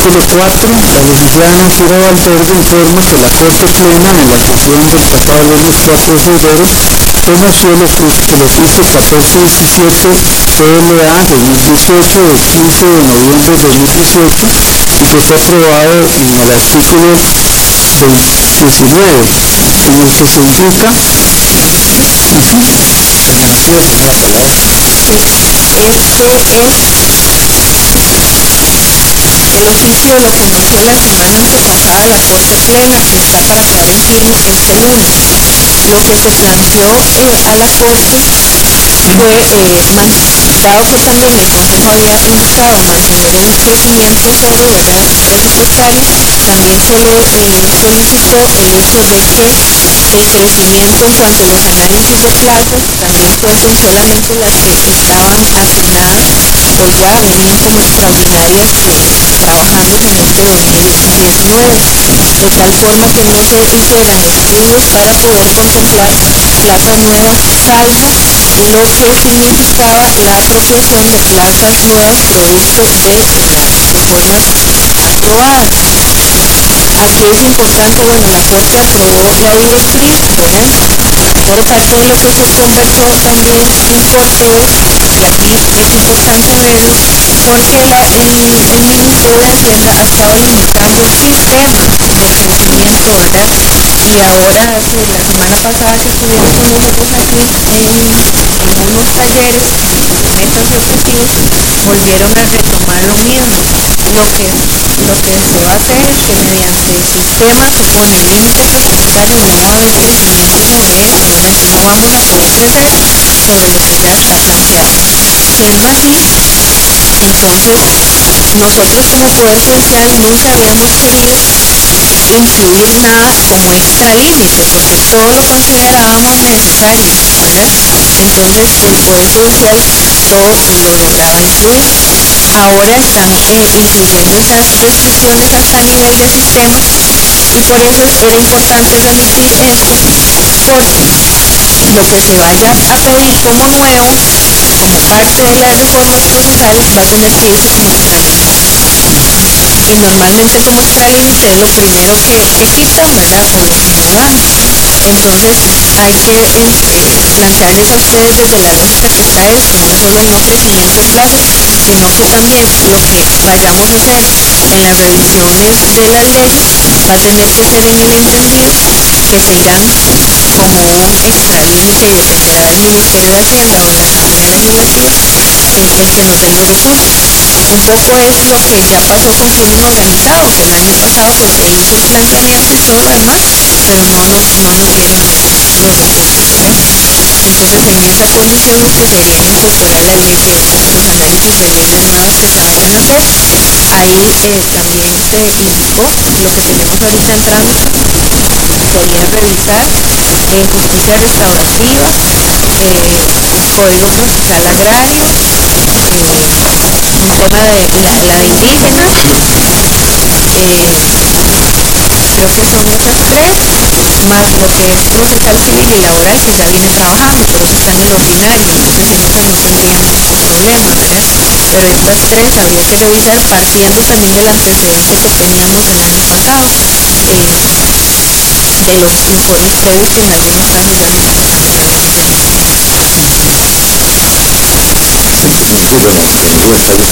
Capítulo 4. La licenciada Cira Valverde informa que la Corte Plena, en la sesión del pasado lunes 4 de febrero, conoció los oficios 1417 PLA 2018 del 15 de noviembre de 2018 y que fue aprobado en el artículo 19, en el que se indica. El oficio lo conoció la semana antepasada la Corte Plena, que está para quedar en firme este lunes. Lo que se planteó a la Corte fue, dado que también el Consejo había instado a mantener el crecimiento cero, ¿verdad?, presupuestario, también se le solicitó el hecho de que el crecimiento en cuanto a los análisis de plazas también fuesen solamente las que estaban asignadas o ya venían como extraordinarias trabajándose en este 2019, de tal forma que no se hicieran estudios para poder contemplar plazas nuevas, salvo lo que significaba la apropiación de plazas nuevas producto de las reformas aprobadas. Aquí es importante, bueno, la Corte aprobó la directriz, ¿verdad? Pero parte de lo que se conversó también en Corte es, y aquí es importante verlo, porque el ministro de Hacienda ha estado limitando el sistema de crecimiento, ¿verdad? Y ahora, la semana pasada que estuvieron con nosotros aquí en unos talleres, metas y objetivos, volvieron a retomar lo mismo. Lo que se va a hacer es que mediante el sistema se pone el límite presupuestario elevado del crecimiento sobre esto, ¿verdad? Y no vamos a poder crecer sobre lo que ya está planteado. Siendo así, entonces nosotros como Poder Judicial nunca habíamos querido incluir nada como extra límite, porque todo lo considerábamos necesario, ¿verdad? Entonces el Poder Judicial lo lograba incluir. Ahora están incluyendo esas restricciones hasta a nivel de sistema y por eso era importante remitir esto, porque lo que se vaya a pedir como nuevo, como parte de las reformas procesales, va a tener que irse como extra límite. Y normalmente como extra límite es lo primero que quitan, ¿verdad? O lo que se baja. Entonces hay que plantearles a ustedes desde la lógica que está esto, no es solo el no crecimiento en plazas, sino que también lo que vayamos a hacer en las revisiones de las leyes va a tener que ser en el entendido que se irán como un extra límite y dependerá del Ministerio de Hacienda o de la Asamblea Legislativa el que nos den los recursos. Un poco es lo que ya pasó con crimen organizado, que el año pasado pues se hizo el planteamiento y todo lo demás, pero no nos dieron los recursos, ¿verdad? Entonces en esa condición lo que se haría es incorporar la ley de los análisis de leyes nuevas que se vayan a hacer. Ahí también se indicó lo que tenemos ahorita en trámite, sería revisar justicia restaurativa, código procesal agrario, un tema de la indígena, creo que son esas tres, más lo que es procesal civil y laboral, que ya vienen trabajando, pero eso está en el ordinario, entonces en esas no tendrían problema, ¿verdad? Pero estas tres habría que revisar partiendo también del antecedente que teníamos del año pasado, de los informes previos que en algunos casos ya nos habían tenido. Sí, bueno, buenas tardes.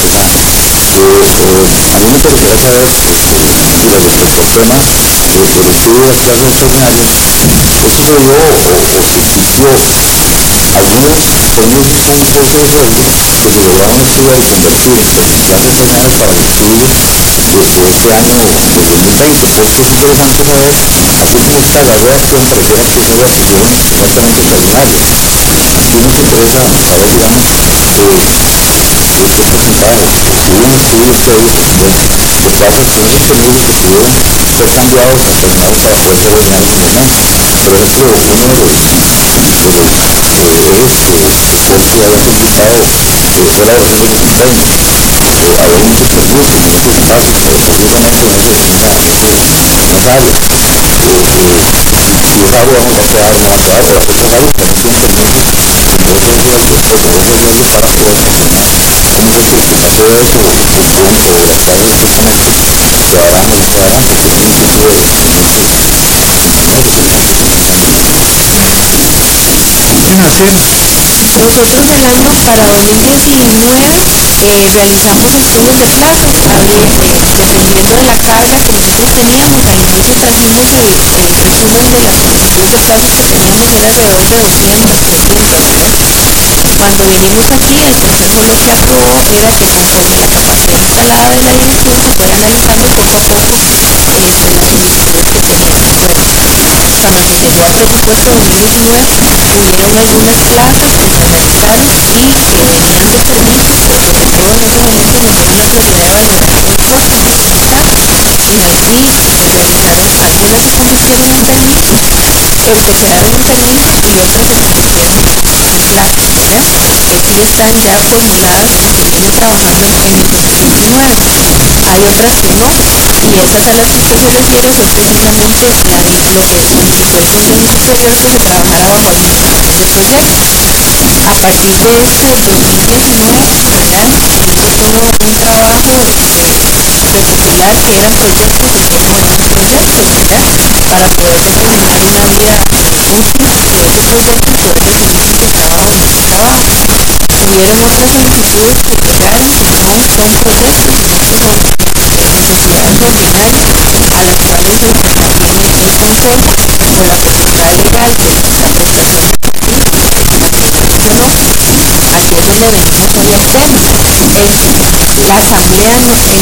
A mí me interesaría saber, respecto al tema del estudio de las plazas extraordinarias, ¿esto se dio o se exigió algunos con un proceso de ley que se lograron estudiar y convertir en plazas extraordinarias para el estudio de este año de 2020? Entonces es interesante saber a qué se le está la redacción, pareciera que esas redacciones supuestamente extraordinarias. Aquí nos interesa saber, digamos, qué porcentaje, si hubo un estudio previo de plazas que son disponibles que pudieran ser cambiados a extraordinarios para poder ser ordinarios en el momento. Por ejemplo, uno de los ejes que Sergio había solicitado fue la versión de los empeños. Había muchos perjuicios, muchos desfases, precisamente en esa área. Y es algo vamos a quedar avanzado, pero otras áreas que no tienen permisos de otros riesgos, pues de otros riesgos para poder funcionar. ¿Cómo se soluciona todo eso o hasta dónde está ese momento? piensan hacer? Nosotros el año para 2019 realizamos estudios de plagas, dependiendo de la carga que nosotros teníamos. Al inicio trajimos el resumen de las estudios de plagas que teníamos, era alrededor de 200, 300 cajas. Cuando vinimos aquí, el consejo lo que aprobó era que conforme la capacidad instalada de la dirección se fuera analizando poco a poco las solicitudes que teníamos. Cuando se llegó al presupuesto 2019, hubieron algunas plazas que se realizaron y que venían de permiso, porque todo en ese momento nos dieron la prioridad de evaluación de costos de comunicar, y allí se realizaron algunas, se convirtieron en permisos, se quedaron en permiso y otras se convirtieron en plazas, ¿verdad? Que sí están ya formuladas y que seguimos trabajando en el 2019. Hay otras que no, y esas a las que usted se refiere fue precisamente lo que solicitó el Consejo Superior, que se trabajara bajo administración de proyectos. A partir de este 2019, ¿verdad? Se hizo todo un trabajo de recopilar que eran proyectos y que no eran proyectos, ¿verdad? Para poder determinar una vía útil si ese proyecto y poderle seguir el trabajo en ese trabajo. Hubieron otras solicitudes que llegaron que no son proyectos, sino que son necesidades ordinarias a las cuales también el Consejo o la potestad legal de la prestación de servicios mencionó. Aquí es donde venimos hoy al tema. La asamblea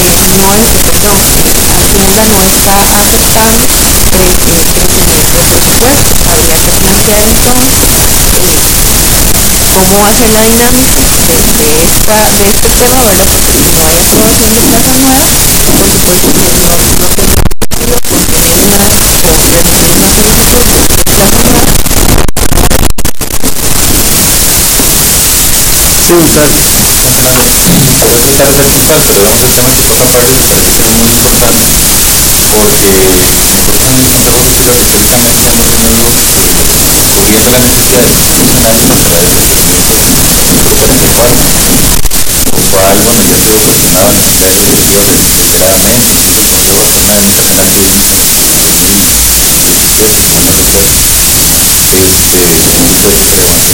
acumula no está aceptando el proyecto de presupuesto. Habría que plantear entonces cómo va a ser la dinámica de este tema, ¿verdad? Porque si no hay aprobación de plazas nuevas, por supuesto que no tiene sentido tener o remitir una solicitud de plazas nuevas. Sí, González. A ver qué tal esa chispa, pero digamos el tema que toca Pablo me parece que es muy importante, porque nosotros en el Consejo Superior históricamente hemos venido cubriendo las necesidades institucionales a través del decreto 144, lo cual, bueno, ya se cuestionaba la necesidad de directivas reiteradamente, incluso el Consejo Nacional Intervenal de Vivienda en 2017 con una mayoría de mucha relevancia.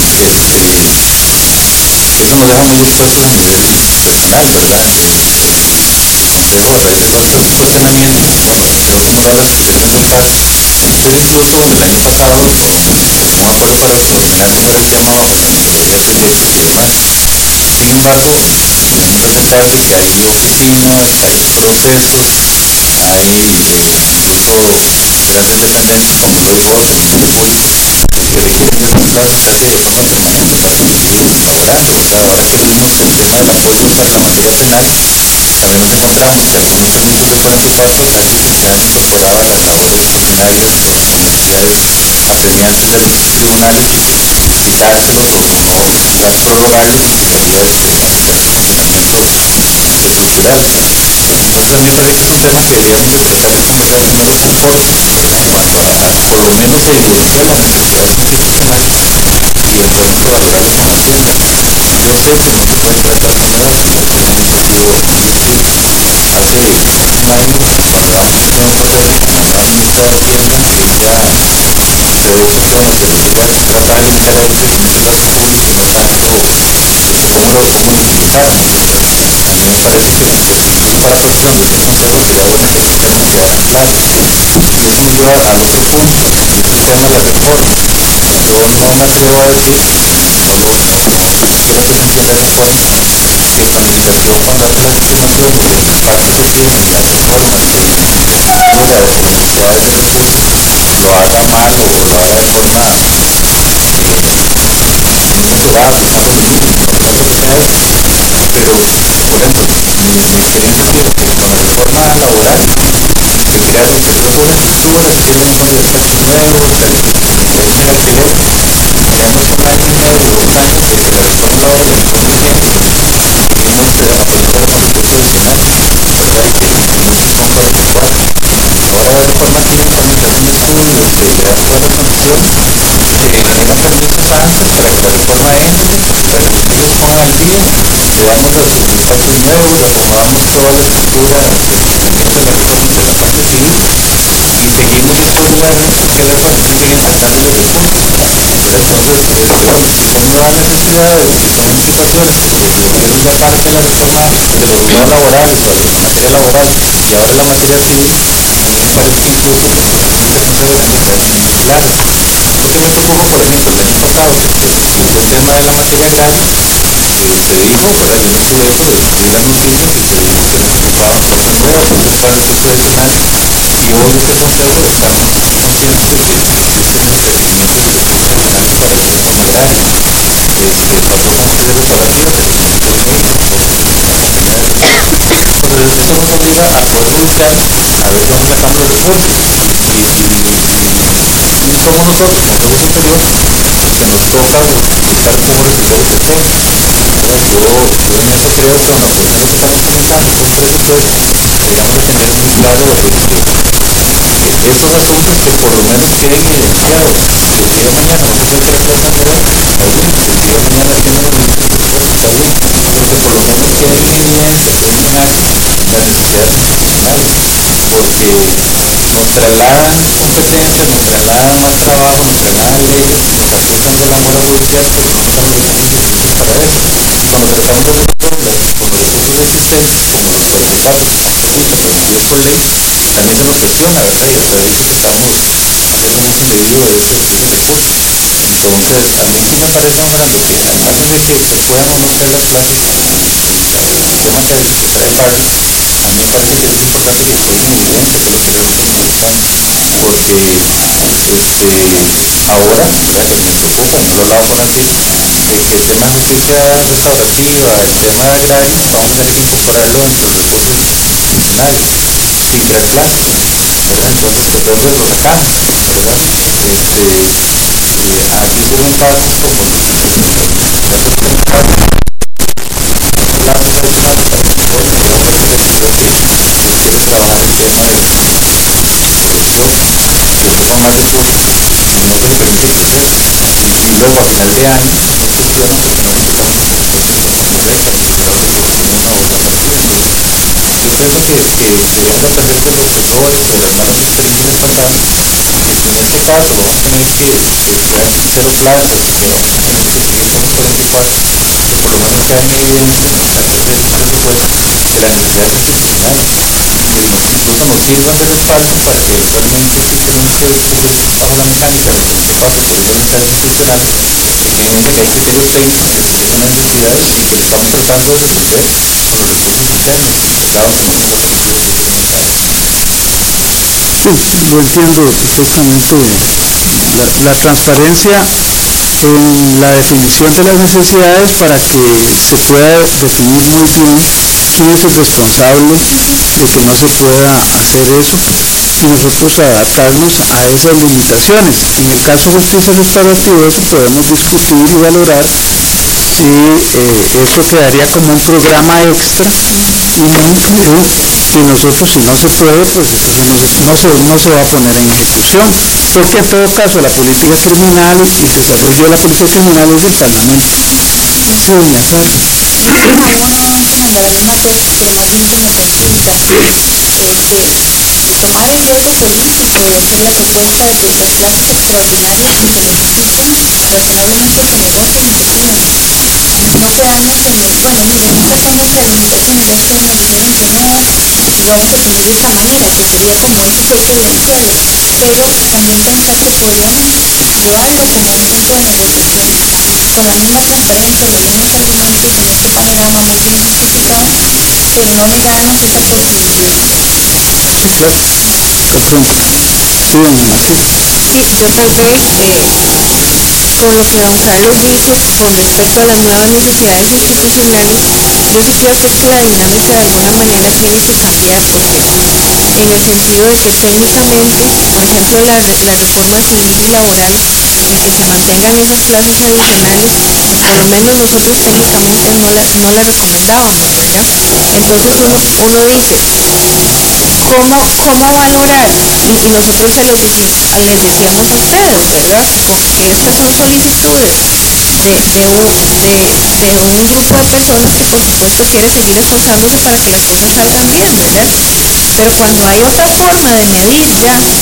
Eso nos deja muy expuestos a nivel regional, ¿verdad? El Consejo, a raíz de todo este cuestionamiento, bueno, decidió acumular las expresiones del CAS. Entonces, incluso el año pasado, con un acuerdo para coordinar mejor el tema bajo la metodología proyectos y demás. Sin embargo, venimos a aceptarle que hay oficinas, hay procesos, hay incluso grandes dependencias como el OIJ, el Mineduc, que requieren de sus plazas casi de forma permanente para seguir laborando, ¿verdad? Ahora que vimos el tema del apoyo para la materia penal, también nos encontramos que algunos permisos de 44 casi que ya han incorporado las labores ordinarias de las entidades apremiantes de los tribunales, quitárselos o quizás prolongarlos implicaría básicamente el funcionamiento estructural. Entonces a mí me parece que es un tema que deberíamos de tratar de conversar con los sectores en cuanto a por lo menos evidenciar las necesidades institucionales y eventualmente valorarlas con Hacienda. Yo sé que no se pueden plazas nuevas, no tiene sentido decir. Hace un año, cuando dábamos el primer proceso, como nueva ministra de Hacienda, ella se había hecho de que quería tratar de intereses en ese gasto público y no tanto cómo lo utilizaban. A mí me parece que si esa es la posición de ese consejo, sería bueno que ese tema quedara en claro. Y eso me lleva al otro punto, y es el tema de la reforma. Yo no me atrevo a decir, o quiero que se entienda de esa forma, que cuando inició el mandato de este consejo o el impacto que tienen las reformas de infraestructura o de necesidades de recursos lo haga mal o lo haga de forma inmesurable, digámoslo así, no pasa que sea eso. Pero, por ejemplo, mi experiencia ha sido que con la reforma laboral se crearon empresas infraestructura, se hicieron unos despachos nuevos, se creó un alquiler. Digamos un año y medio, 2 años de reforma laboral del 100%, y hemos apoyado con recursos adicionales, ¿verdad? Y que inicia con 44. Ahora la reforma tiene que hacer un estudio, se le dan todas las condiciones, se generan permisos antes para que la reforma entre, para que los medios se pongan al día, le damos los despachos nuevos, reacomodamos toda la estructura de funcionamiento de la reforma de la parte civil y seguimos después de que la reforma se siguen faltando los recursos, ¿verdad? entonces, bueno, si son nuevas necesidades, si son situaciones que se requirieron ya parte de la reforma de los juzgados laborales o de la materia laboral y ahora la materia civil, a mí me parece que incluso pues, las explicaciones deberían de ser muy claras. Porque me preocupa, por ejemplo, el año pasado que se discutió el tema de la materia agraria, se dijo, ¿verdad? Yo me enteré por vi las noticias y se dijo que nos tocaba cosas nuevas, cosas para el profesional, y hoy este consejo estamos conscientes de que existen procedimientos excepcionales para la reforma agraria. Pasó con el riesgo para arriba, que se cometió en México, por compañía de seguros. Entonces eso nos obliga a poder revisar a ver dónde sacamos los recursos. Y somos nosotros, Consejo Superior, los que nos toca buscar cómo resolver este tema. Yo en eso creo que con la persona que estamos comentando, con presupuesto, deberíamos de tener muy claro que estos asuntos que por lo menos queden evidenciados. Si el día de mañana vamos a hacer otra plata nueva, está bien. Si el día de mañana tienen el mismo presupuesto, está bien. Pero que por lo menos queden en evidencia, queden en acta las necesidades institucionales. Porque nos trasladan competencias, nos trasladan más trabajo, nos trasladan leyes, nos aplican del amor a judicial, pero no nos dan los recursos suficientes para eso. Y cuando tratamos de resolverlas con los recursos existentes, como los 44 que están previstos, permitidos por ley, también se nos presiona, ¿verdad? Y se dice que estamos haciendo un uso indebido de ese recurso. Entonces, a mí sí me parece, don Fernando, que al margen de que se puedan o no hacer las plazas, el tema que trae Carlos, a mí me parece que es importante que quede en evidencia que es lo que realmente nos buscamos, porque ahora, ¿verdad? Que me preocupa, no lo he hablado con Asís, de que el tema de justicia restaurativa, el tema agrario, vamos a tener que incorporarlo dentro de los recursos institucionales, sin crear plazas, ¿verdad? Entonces, ¿de dónde lo sacamos, verdad? Aquí hubo un caso como el caso de plazas adicionales para el sector, creo que quieren trabajar el tema de ocupan más recursos y no se les permite crecer. Y luego a final de año nos cuestionan porque no ejecutamos el presupuesto de forma correcta, ni siquiera los recursos en una u otra partida. Entonces, yo pienso que deberían de aprender de los errores o de las malas experiencias pasadas, que si en este caso vamos a tener que crear cero plazas, que vamos a tener que seguir con los 44, que por lo menos quede en evidencia en las cartas del presupuesto que las necesidades institucionales incluso nos sirvan de respaldo para que eventualmente si tenemos que recurrir bajo la mecánica del 34 por ir a las necesidades institucionales, en evidencia que hay criterios técnicos que se expresan las necesidades y que lo estamos tratando de resolver con los recursos internos, y claro que no tengo sentido que se mercado. Sí, lo entiendo perfectamente. La transparencia en la definición de las necesidades para que se pueda definir muy bien quién es el responsable de que no se pueda hacer eso y nosotros adaptarnos a esas limitaciones. En el caso de justicia restaurativa eso podemos discutir y valorar si eso quedaría como un programa extra y no un flujo, y nosotros si no se puede pues eso no se va a poner en ejecución, porque en todo caso la política criminal y el desarrollo de la política criminal es del Parlamento. Sí, doña Sara. Algo como la misma temática que me parece indicativo, que tomar el riesgo político de hacer la propuesta de que estas plazas extraordinarias si se necesitan, razonablemente se negocien efectivamente. No quedarnos en el, bueno, mire, en esta tengo esta limitación y la otra me dijeron que no, y vamos a seguir de esta manera, que sería como ese efecto deseado, pero también pensar que podríamos llevarlo como un punto de negociación, con la misma transparencia, los mismos argumentos y en este panorama muy bien justificado, pero no negarnos esa posibilidad. Sí, claro, comprendo. Sí, doña Asís. Sí, yo tal vez con lo que don Carlos dice con respecto a las nuevas necesidades institucionales, yo sí creo que es que la dinámica de alguna manera tiene que cambiar, porque en el sentido de que técnicamente, por ejemplo, la reforma civil y laboral, el que se mantengan esas plazas adicionales, por lo menos nosotros técnicamente no la recomendábamos, ¿verdad? Entonces uno dice, ¿cómo valorar? Y nosotros les decíamos a ustedes, ¿verdad? Porque estas son solicitudes de un grupo de personas que por supuesto quiere seguir esforzándose para que las cosas salgan bien, ¿verdad? Pero cuando hay otra forma de medir ya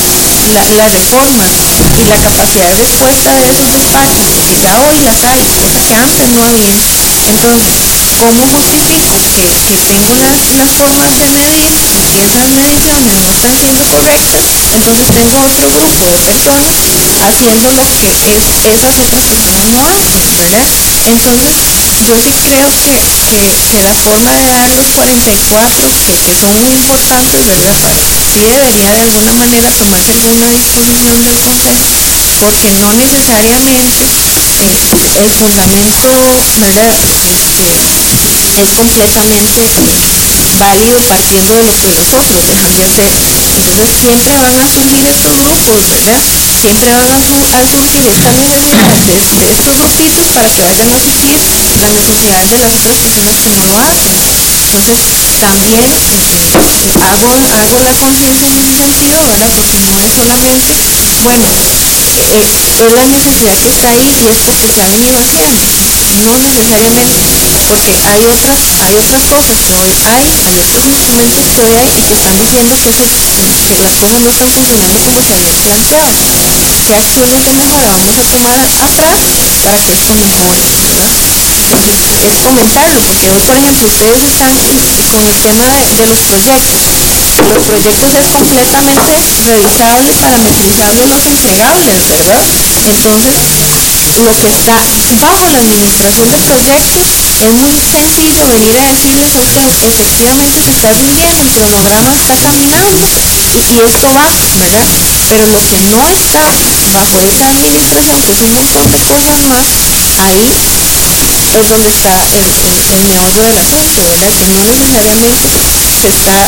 la reforma y la capacidad de respuesta de esos despachos, que ya hoy las hay, cosa que antes no había. Entonces, ¿cómo justifico que tengo las formas de medir y que esas mediciones no están siendo correctas? Entonces tengo otro grupo de personas haciendo lo que esas otras personas no hacen, ¿verdad? Entonces, yo sí creo que la forma de dar los 44, que son muy importantes, ¿verdad? Sí debería de alguna manera tomarse alguna disposición del Consejo, porque no necesariamente el fundamento, ¿verdad? Es completamente válido partiendo de lo que los otros dejan de hacer. Entonces siempre van a surgir estos grupos, ¿verdad? Siempre van a surgir estas necesidades de estos grupitos para que vayan a suplir las necesidades de las otras personas que no lo hacen. Entonces también hago la conciencia en ese sentido, ¿verdad? Porque no es solamente, bueno, es la necesidad que está ahí y es porque se ha venido haciendo. No necesariamente, porque hay otras cosas que hoy hay otros instrumentos que hoy hay y que están diciendo que las cosas no están funcionando como se habían planteado. ¿Qué acciones de mejora vamos a tomar atrás para que esto mejore, ¿verdad? Entonces, es comentarlo, porque hoy, por ejemplo, ustedes están con el tema de los proyectos. Los proyectos es completamente revisable, parametrizable los entregables, ¿verdad? Entonces, lo que está bajo la administración del proyecto es muy sencillo venir a decirles a usted, efectivamente se está rindiendo, el cronograma está caminando y esto va, ¿verdad? Pero lo que no está bajo esa administración, que es un montón de cosas más, ahí es donde está el meollo del asunto, ¿verdad? Que no necesariamente se está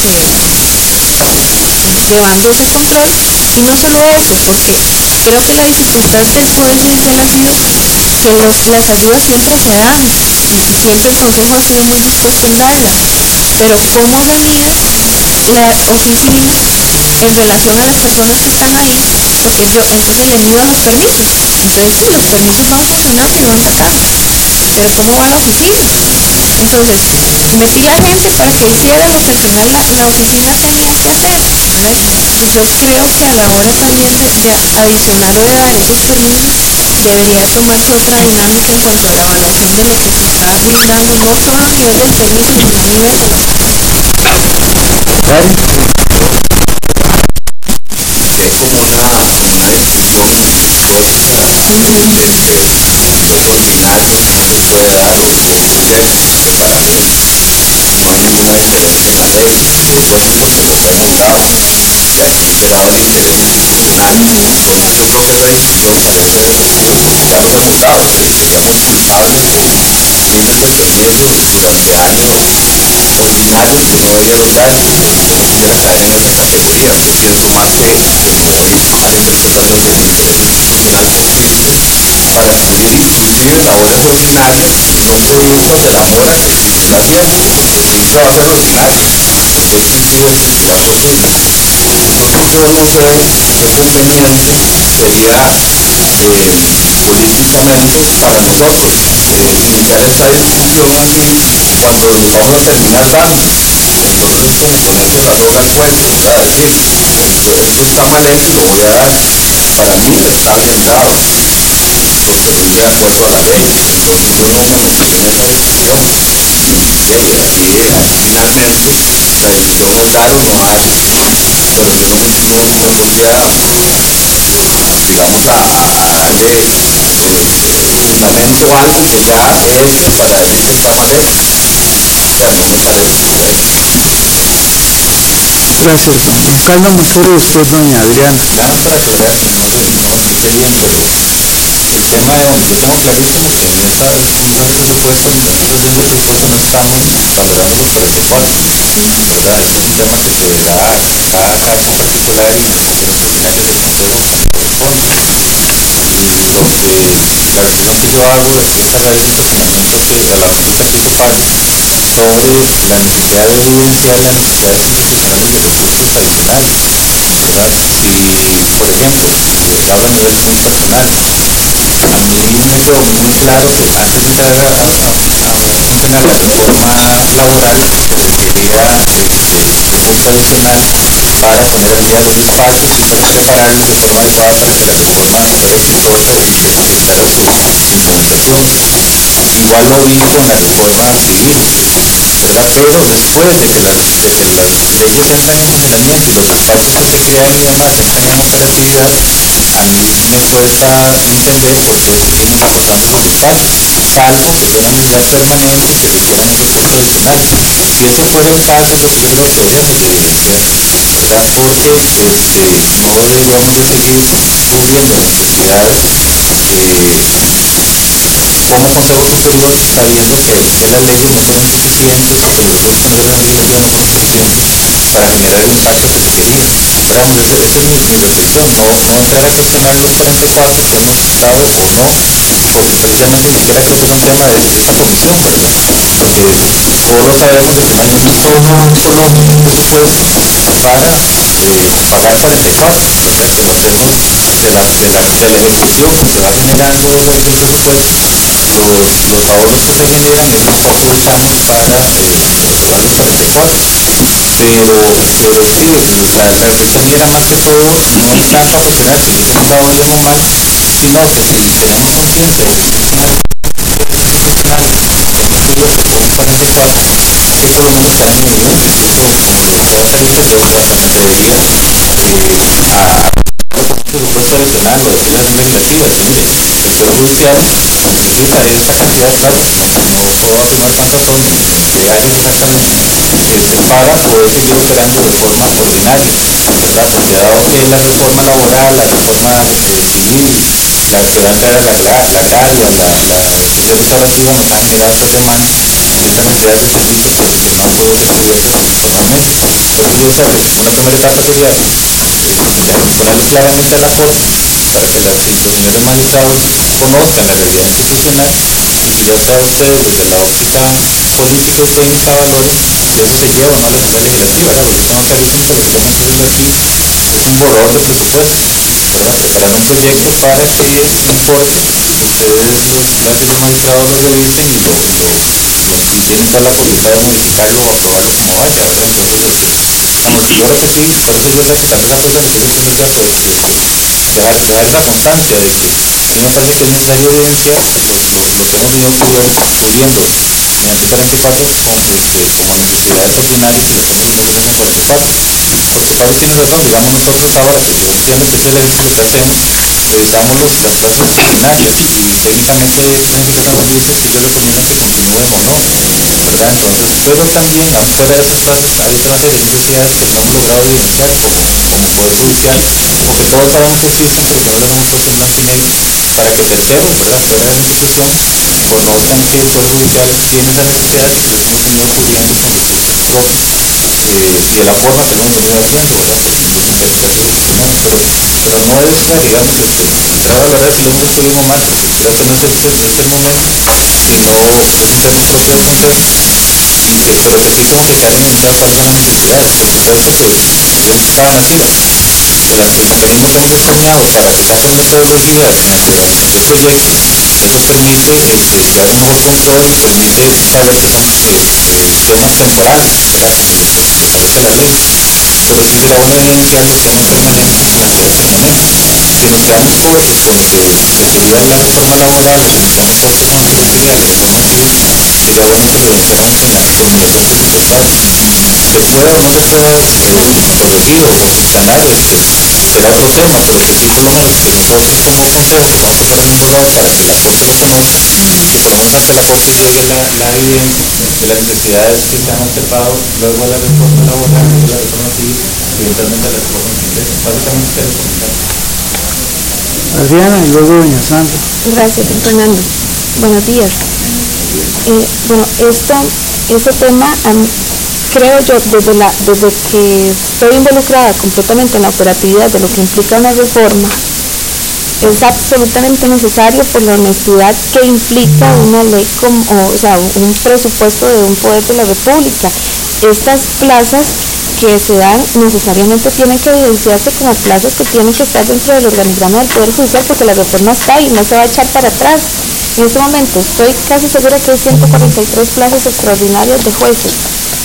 llevando ese control, y no solo eso, porque creo que la dificultad del Poder Judicial ha sido que las ayudas siempre se dan y siempre el Consejo ha sido muy dispuesto en darlas, pero ¿cómo se mide la oficina en relación a las personas que están ahí? Porque yo entonces le mido a los permisos, entonces sí, los permisos van funcionando y lo van sacando, pero ¿cómo va la oficina? Entonces, metí la gente para que hiciera lo que al final la oficina tenía que hacer, ¿verdad? Y yo creo que a la hora también de adicionar o de dar esos permisos, debería tomarse otra dinámica en cuanto a la evaluación de lo que se está brindando, no solo a nivel del permiso, sino a nivel es como una discusión lógica coordinar cómo se puede dar los procesos para que normalmente en la ley bueno, lo que hemos dado y aquí se da una intervención tribunal. Entonces yo creo que esa discusión parece, ya lo hemos dado, seríamos culpables de miles de permisos durante años ordinarios que no debieron darse. Yo no quisiera caer en esa categoría. Yo pienso más que hoy la interpretación de la intervención tribunal posible para cubrir inclusive labores ordinarias no producto de la mora que existe en la hacienda, porque siempre va a ser ordinario, porque eso incide en la cocina. Entonces yo no sé qué conveniente sería políticamente para nosotros iniciar esta discusión así cuando nos vamos a terminar dando. Entonces como ponerse la soga al cuello, ¿verdad? Decir, esto está mal hecho y lo voy a dar. Para mí está bien dado, porque venía de acuerdo a la ley. Entonces yo no me metí en esa discusión. Y finalmente la decisión es dar o no dar. Pero yo no voy digamos, a darle fundamento a algo que ya he hecho para decir que está mal hecho. O sea, no me parece correcto. Gracias, don Carlos Montero, y después doña Adriana. Nada más para aclarar que no escuché bien, pero el tema de yo tengo clarísimo que en ese presupuesto, en esa ley de presupuesto no estamos valorando los 44, ¿verdad? Ese es un tema que se verá cada caso particular y los consejos ordinarios del consejo cuando corresponde. La reflexión que yo hago es a raíz del razonamiento a la lógica principal sobre la necesidad de evidenciar la necesidad institucional de recursos adicionales, ¿verdad? Si, por ejemplo, hablo a nivel muy personal, a mí me quedó muy claro que antes de entrar a funcionar la reforma laboral se requería recurso adicional para poner al día los espacios y pues prepararlos de forma adecuada para que la reforma fuera exitosa y facilitara su implementación. Igual lo vi con la reforma civil, ¿verdad? Pero después de que las leyes entran en funcionamiento y los espacios que se crean y demás entran en operatividad, a mí me cuesta entender por qué siguen recortando los espacios, salvo que sea una necesidad permanente que requieran un recurso adicional. Si eso fuera el caso, es lo primero que debemos de evidenciar, ¿verdad? Porque no deberíamos de seguir cubriendo la necesidad como Consejo Superior, sabiendo que las leyes no fueron suficientes o que los recursos que nosotros legislación no fueron suficientes para generar el impacto que se quería. ¿Verdad? Entonces, esa es mi reflexión, no entrar a cuestionar los 44 si hemos estado o no, porque precisamente ni siquiera creo que es un tema de esta comisión, ¿verdad? Porque todos sabemos de que no hay un solo presupuesto para pagar 44, o sea que nos hemos de la ejecución que se va generando del presupuesto, los ahorros que se generan, esos que aprovechamos para aprobar los 44. Pero sí, la reflexión era más que todo, no tanto a cuestionar si hubiésemos dado bien o mal, sino que si tenemos conciencia de que existen algunos profesionales que no cubiertos con 44, que por lo menos se hagan en una institución como lo estaba hacer el sector, cuando en realidad a presupuesto adicional o de filiación legislativa, que mire, el Poder Judicial necesita esta cantidad de plata, no puedo afirmar cuántas son de áreas exactamente, para poder seguir operando de forma ordinaria, ¿verdad? Porque dado que la reforma laboral, la reforma civil, la que va a entrar a la agraria, la elección restaurativa nos ha generado esta demanda, esta necesidad de servicios que no han podido ser cubiertas formalmente. Por eso yo decía que una primera etapa sería ponerle claramente al aporte para que los señores magistrados conozcan la realidad institucional y que ya sea ustedes desde la óptica política y técnica valoren si eso se lleva o no a la Asamblea Legislativa, ¿verdad? Porque tengo clarísimo que lo que estamos haciendo aquí es un borrador de presupuesto, ¿verdad? Preparar un proyecto para que importe, ustedes las y los magistrados lo revisen y tienen toda la posibilidad de modificarlo o aprobarlo como vaya, ¿verdad? Entonces, vamos, yo creo que sí, por eso yo creo que tal vez aprovecho que es el primer día, pues, dejar esa constancia de que sí me parece que es necesario evidenciar lo que hemos venido cubriendo mediante 44 como necesidades ordinarias y lo que hemos venido cubriendo en 44. Porque Pablo tiene razón, digamos nosotros ahora que yo entiendo que es lo que hacemos, revisamos las plazas ordinarias y técnicamente tienen que ser juristas que ellos recomiendan que continuemos, ¿no? ¿Verdad? Entonces, pero también afuera de esas plazas hay otra serie de necesidades que no hemos logrado evidenciar como Poder Judicial, o que todos sabemos que existen, pero que no las hemos puesto en blanco y negro, para que terceros, ¿verdad?, fuera de la institución, conozcan que el Poder Judicial tiene esa necesidad y que los hemos venido cubriendo con recursos propios y de la forma que lo hemos venido haciendo, ¿verdad?, pues incluso en casos excepcionales, pero no es, digamos, entrar a valorar si lo hemos hecho bien o mal, porque creo que no es el momento, sino presentarnos propias conceptos, pero que sí como que se hagan entrar cuáles son las necesidades. Por supuesto que ellos estaban haciendo el mecanismo que hemos diseñado para que sea por metodología mediante un proyecto, eso permite llevar un mejor control y permite saber que son temas temporales, ¿verdad?, que establece la ley. Pero sí sería bueno evidenciarlos que no permanentes y plantear permanentes. Si nos quedamos cortos con que sería la reforma laboral, o si nos quedamos cortos con que sería la reforma civil, sería bueno que lo evidenciáramos con la formulación presupuestaria. Se pueda o no se pueda corregir o subsanar, será otro tema, pero que sí por lo menos que nosotros como consejo pongamos la cara en un borrador para que la Corte lo conozca y por lo menos ante la Corte llegue la evidencia de las necesidades que se han observado luego de la reforma laboral, luego de la reforma civil y eventualmente de la reforma civil. Básicamente es el comentario. Adriana y luego doña Sandra. Gracias, don Fernando. Buenos días. Bueno, este tema, creo yo, desde que estoy involucrada completamente en la operatividad de lo que implica una reforma, es absolutamente necesario por la honestidad que implica una ley, o sea, un presupuesto de un poder de la República. Estas plazas que se dan necesariamente tienen que evidenciarse como plazas que tienen que estar dentro del organigrama del Poder Judicial, porque la reforma está ahí, no se va a echar para atrás. En este momento estoy casi segura que hay 143 plazas extraordinarias de jueces.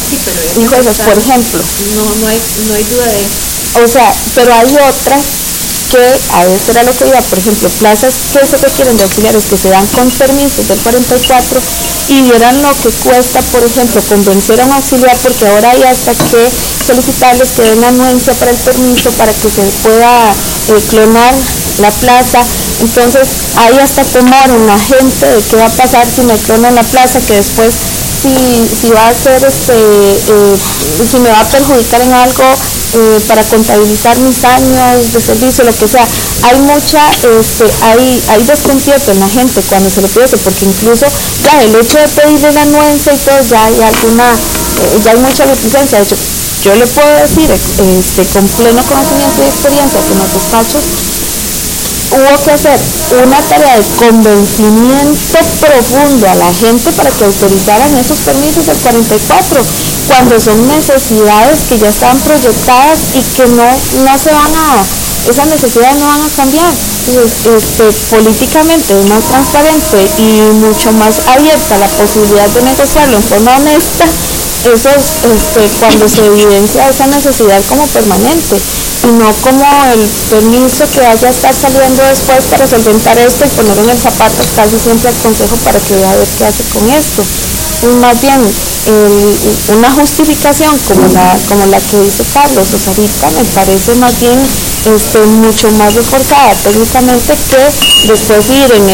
Sí, pero y cosas, por ejemplo. No hay duda de eso. O sea, pero hay otras que a eso era lo que iba, por ejemplo, plazas que se requieren de auxiliares que se dan con permisos del 44 y vieran lo que cuesta, por ejemplo, convencer a un auxiliar, porque ahora hay hasta que solicitarles que den anuencia para el permiso para que se pueda clonar la plaza. Entonces hay hasta temor en la gente de qué va a pasar si me clonan la plaza, que después si va a ser si me va a perjudicar en algo para contabilizar mis años de servicio, lo que sea. Hay mucha, hay desconcierto en la gente cuando se le pide eso, porque incluso ya el hecho de pedirle la anuencia y todo, ya hay ya hay mucha reticencia. De hecho, yo le puedo decir con pleno conocimiento y experiencia que en los despachos hubo que hacer una tarea de convencimiento profundo a la gente para que autorizaran esos permisos del 44, cuando son necesidades que ya estaban proyectadas y que no se van a, esas necesidades no van a cambiar. Entonces, políticamente es más transparente y mucho más abierta la posibilidad de negociarlo en forma honesta, cuando se evidencia esa necesidad como permanente, y no como el permiso que vaya a estar saliendo después para solventar esto y poner en el zapato casi siempre al consejo para que vea a ver qué hace con esto. Y más bien una justificación como la que dice Carlos Osarita me parece más bien mucho más reforzada técnicamente que después ir en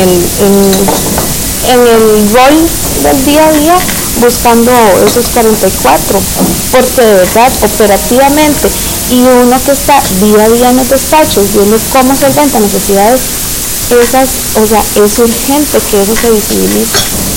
el rol del día a día buscando esos 44, porque de verdad operativamente, y uno que está día a día en los despachos viendo cómo solventan necesidades esas, o sea, es urgente que eso se visibilice.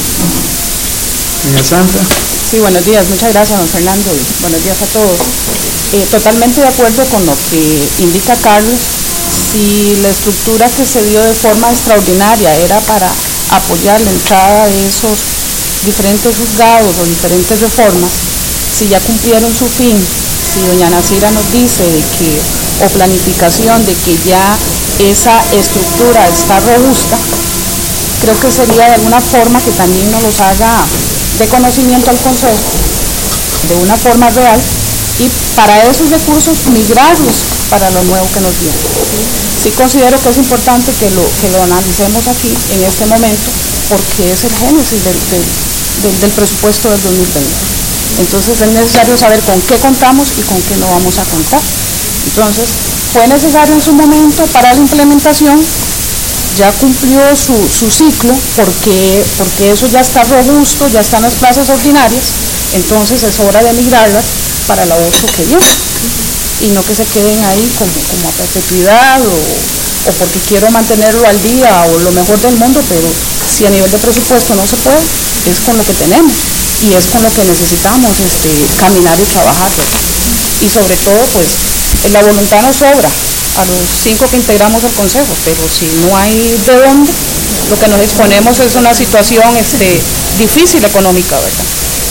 Doña Sandra. Sí, buenos días, muchas gracias, don Fernando, y buenos días a todos. Totalmente de acuerdo con lo que indica Carlos. Si la estructura que se dio de forma extraordinaria era para apoyar la entrada de esos diferentes juzgados o diferentes reformas, si ya cumplieron su fin, si doña Nacira nos dice o planificación de que ya esa estructura está robusta, creo que sería de alguna forma que también nos los haga de conocimiento al Consejo, de una forma real, y para esos recursos migrarlos para lo nuevo que nos viene. Sí considero que es importante que lo analicemos aquí en este momento, porque es el génesis del presupuesto del 2020. Entonces es necesario saber con qué contamos y con qué no vamos a contar. Entonces fue necesario en su momento para la implementación, ya cumplió su ciclo, porque eso ya está robusto, ya están las plazas ordinarias, entonces es hora de migrarlas para la otro que viene, y no que se queden ahí como a perpetuidad o porque quiero mantenerlo al día o lo mejor del mundo, pero si a nivel de presupuesto no se puede, es con lo que tenemos y es con lo que necesitamos caminar y trabajar, ¿verdad? Y sobre todo, pues, la voluntad nos sobra a los 5 que integramos el Consejo, pero si no hay de dónde, lo que nos exponemos es una situación difícil económica, ¿verdad?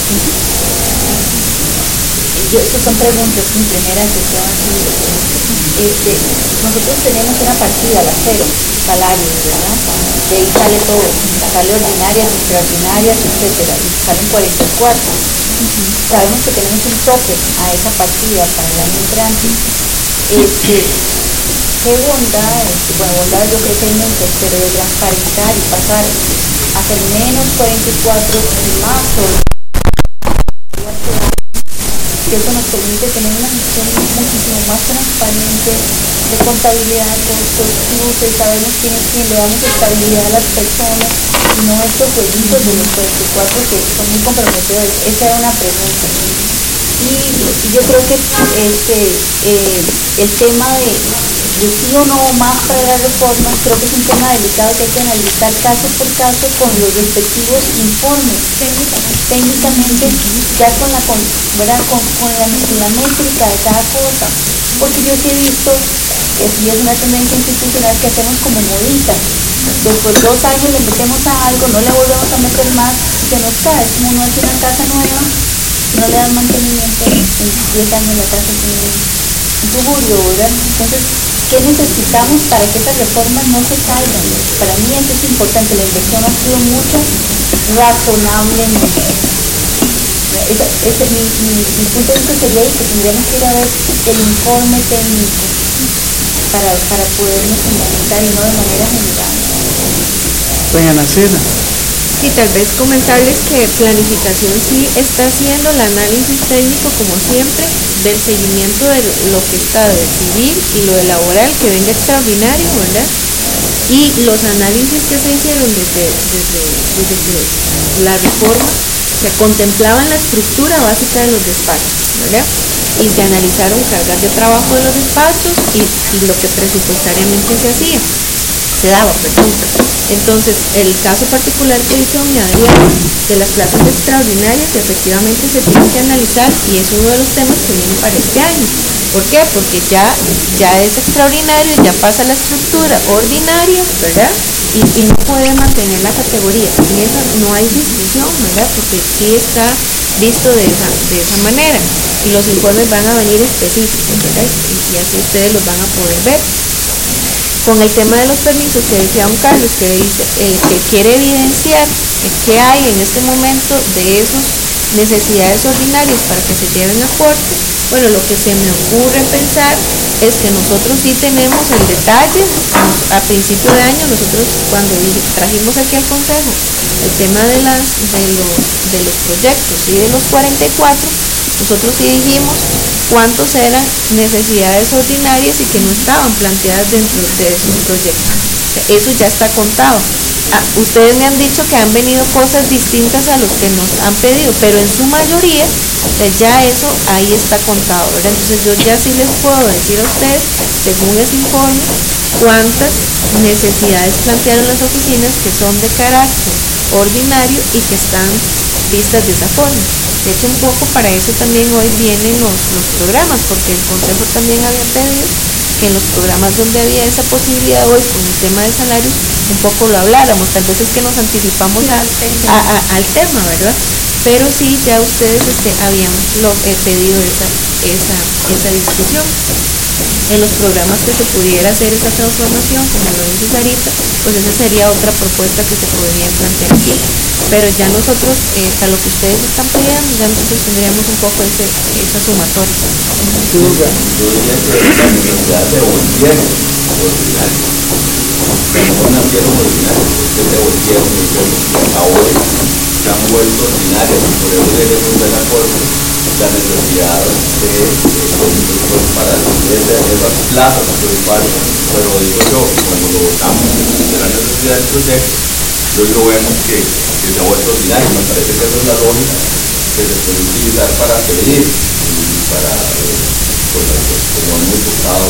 Estas son preguntas. Mi primera sesión aquí. Nosotros tenemos una partida, la cero, salarios, ¿verdad? De ahí sale todo, sale ordinarias, extraordinarias, etcétera, y salen 44. Sabemos que tenemos un tope a esa partida para el año entrante. ¿Qué bondad? Bondad yo creo que hay muchas, pero de transparentar y pasar a hacer menos 44 y más sobre que eso nos permite tener una gestión muchísimo más transparente de contabilidad, costos, luces, sabemos quién es quién, le damos estabilidad a las personas y no estos jueguitos de los 44 que son muy comprometedores. Esa era una pregunta. Y yo creo que el tema de sí o no más para las reformas, creo que es un tema delicado que hay que analizar caso por caso con los respectivos informes, técnicamente, ya con la métrica de cada cosa, porque yo sí he visto, y es una tendencia institucional, que hacemos como moditas. Después de 2 años le metemos a algo, no le volvemos a meter más, y se nos cae. Es como uno hace una casa nueva, no le dan mantenimiento, en 10 años la casa tiene un tugurio, ¿verdad? Entonces, ¿qué necesitamos para que estas reformas no se caigan? Para mí eso es importante, la inversión ha sido mucha, razonablemente. Mi punto de vista sería que tendríamos que ir a ver el informe técnico para podernos fundamentar y no de manera general. Doña Nacena. Sí, tal vez comentarles que planificación sí está haciendo el análisis técnico como siempre del seguimiento de lo que está de civil y lo de laboral que venga extraordinario, ¿verdad? Y los análisis que se hicieron desde que la reforma se contemplaban la estructura básica de los despachos, ¿verdad? Y se analizaron cargas de trabajo de los despachos y lo que presupuestariamente se daba, perdón. Entonces, el caso particular que dice doña Adriana de las plazas extraordinarias, efectivamente se tiene que analizar y es uno de los temas que viene para este año. ¿Por qué? Porque ya es extraordinario, ya pasa la estructura ordinaria, ¿verdad? Y no puede mantener la categoría. En eso no hay discusión, ¿verdad? Porque sí está visto de esa manera. Y los informes van a venir específicos, ¿verdad? Y así ustedes los van a poder ver. Con el tema de los permisos que decía don Carlos, que dice que quiere evidenciar qué hay en este momento de esas necesidades ordinarias para que se lleven a corte. Bueno, lo que se me ocurre pensar es que nosotros sí tenemos el detalle. A principio de año, nosotros cuando trajimos aquí al Consejo el tema de los proyectos y de los 44, nosotros sí dijimos cuántos eran necesidades ordinarias y que no estaban planteadas dentro de esos proyectos. Eso ya está contado. Ustedes me han dicho que han venido cosas distintas a los que nos han pedido, pero en su mayoría ya eso ahí está contado, ¿verdad? Entonces yo ya sí les puedo decir a ustedes, según ese informe, cuántas necesidades plantearon las oficinas que son de carácter ordinario y que están vistas de esa forma. De hecho, un poco para eso también hoy vienen los programas, porque el Consejo también había pedido que en los programas donde había esa posibilidad hoy con el tema de salarios, un poco lo habláramos. Tal vez es que nos anticipamos al tema, ¿verdad? Pero sí, ya ustedes habían pedido esa discusión. En los programas que se pudiera hacer esa transformación, como lo dice Sarita, pues esa sería otra propuesta que se podría plantear aquí. Pero ya nosotros, para lo que ustedes están pidiendo, ya nosotros tendríamos un poco esa sumatoria. Yo diría que la necesidad de volvieron ordinarios. No nacieron ordinarios, porque se volvieron ahora se han vuelto ordinarias y por eso debemos ver la corte la necesidad de constitución para esas plazas pero digo yo, cuando lo votamos de la necesidad del proyecto, luego vemos que se ha vuelto ordinario. Me parece que esa es la lógica que se puede utilizar para pedir y para como hemos votado.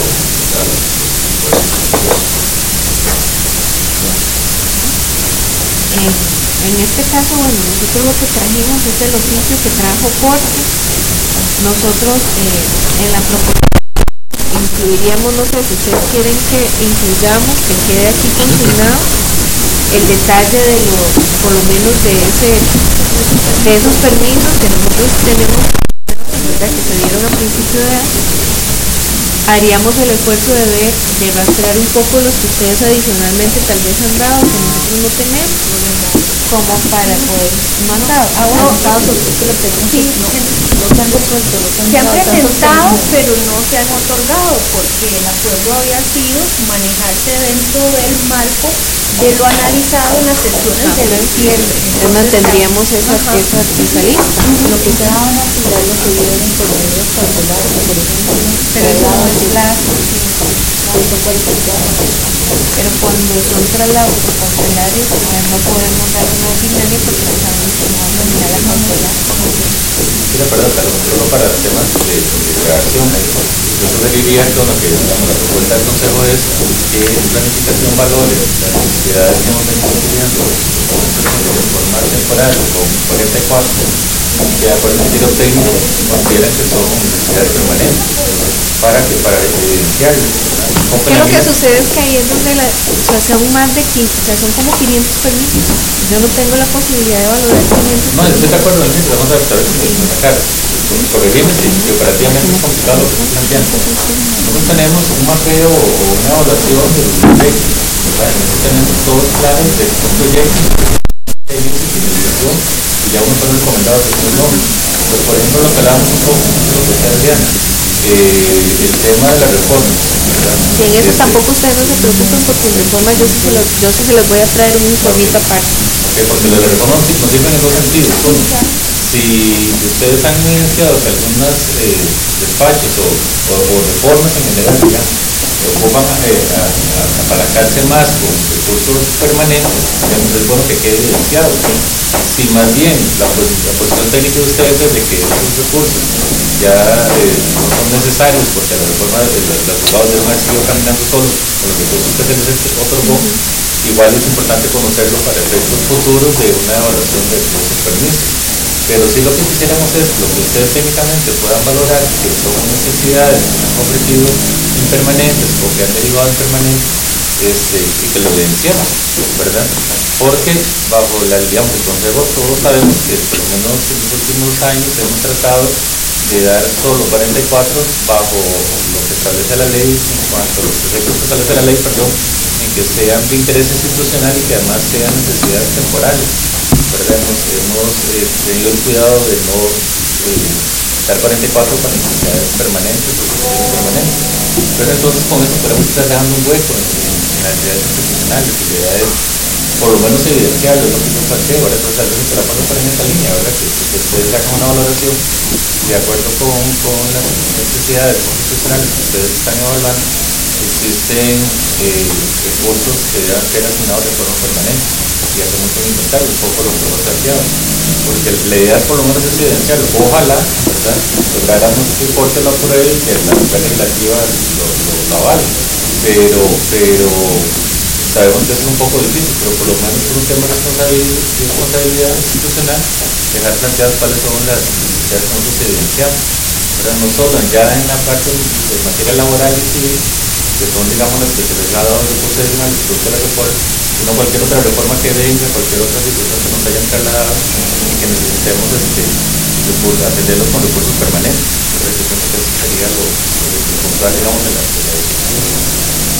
En este caso, bueno, nosotros lo que trajimos es el oficio que trajo corte. Nosotros en la propuesta incluiríamos, no sé, si ustedes quieren que incluyamos, que quede aquí consignado el detalle de por lo menos de esos permisos que nosotros tenemos, ¿verdad?, que se dieron a principio de año. Haríamos el esfuerzo de rastrear un poco los que ustedes adicionalmente tal vez han dado, que nosotros no tenemos, como para poder mandar. Ahora, sí, se han presentado, pero no se han otorgado, porque el acuerdo había sido manejarse dentro del marco de lo analizado en las sesiones de diciembre. Entonces mantendríamos esa lista. Lo que se daban a tirar lo que vienen por medios cautelares, por ejemplo, pero eso no es plazo. Pero cuando son traslados cautelares, no podemos dar una ordinaria porque no sabemos que no va a terminar la cautelar. Perdón, solo para temas de redacción, yo sugeriría con lo que digamos, la propuesta del Consejo es que en planificación valores las necesidades que hemos venido pidiendo de forma temporal con 44 que de acuerdo al estilo técnico consideran que son necesidades permanentes para evidenciarlo. ¿Qué lo que sucede es que ahí es donde son más de 15, o sea, son como 500 permisos. Yo no tengo la posibilidad de valorar 500. No, estoy de acuerdo en eso, vamos a ver si me sacar. Corregirme si operativamente es complicado lo que estoy planteando. Nosotros tenemos un mapeo o una evaluación de los proyectos. Nosotros tenemos todos claros de estos proyectos, técnicos y finalización ya uno fue recomendado según el nombre. Pero por ejemplo lo que hablábamos un poco de lo que decía Adriana, el tema de la reforma, ¿verdad? Y en eso tampoco ustedes no se preocupen porque en reforma yo sí se les voy a traer un informito aparte. Porque las reformas nos sirven en dos sentidos. Uno, si ustedes han evidenciado que algunos despachos o reformas en general ya ocupan apalacarse más con recursos permanentes, es bueno que quede evidenciado. Si más bien la posición técnica de ustedes es de que esos recursos ya no son necesarios porque la reforma de los juzgados deben haber seguido caminando solos con los recursos que se les otorgó, igual es importante conocerlo para efectos futuros de una evaluación de esos permisos. Pero sí lo que quisiéramos es lo que ustedes técnicamente puedan valorar que son necesidades que han ofrecido impermanentes o que han derivado en permanentes y que lo evidenciamos, ¿verdad? Porque bajo digamos, el Consejo todos sabemos que por lo menos en los últimos años hemos tratado de dar solo 44 bajo lo que establece la ley, en cuanto a los efectos que establece la ley, perdón, en que sean de interés institucional y que además sean necesidades temporales, ¿verdad? Hemos tenido el cuidado de no dar 44 para necesidades permanentes o permanentes. Pero entonces con eso podemos estar dejando un hueco en las necesidades institucionales, y la idea es por lo menos evidenciarlo, es lo que yo planteo. Ahora entonces tal vez estoy de acuerdo en esa línea, ¿verdad? Que ustedes hagan una valoración de acuerdo con las necesidades constitucionales que ustedes están evaluando. Existen recursos que deban ser asignados de forma permanente y hacemos un inventario, un poco lo que hemos planteado, porque la idea es por lo menos es evidenciarlo. Ojalá, ¿verdad?, lográramos que el corte lo apruebe y que la Asamblea Legislativa lo avale, pero sabemos que eso es un poco difícil, pero por lo menos por un tema de responsabilidad institucional, dejar planteadas cuáles son las necesidades que nosotros evidenciamos, ¿verdad? No solo ya en la parte de materia laboral y civil, que son, digamos, las que se les ha dado el recurso adicional después de la reforma, sino cualquier otra reforma que venga, cualquier otra situación que nos hayan trasladado y que necesitemos atenderlos con recursos permanentes. Entonces, yo pienso que eso sería lo puntual, digamos, de la decisión.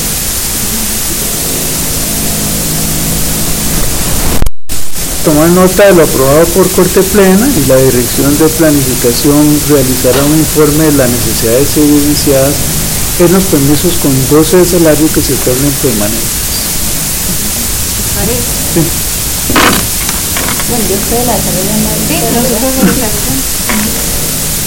Tomar nota de lo aprobado por Corte Plena y la Dirección de Planificación realizará un informe de las necesidades evidenciadas en los permisos con goce de salario que se tornen permanentes. Sí. Bueno, yo estoy de la salud. Sí, nosotros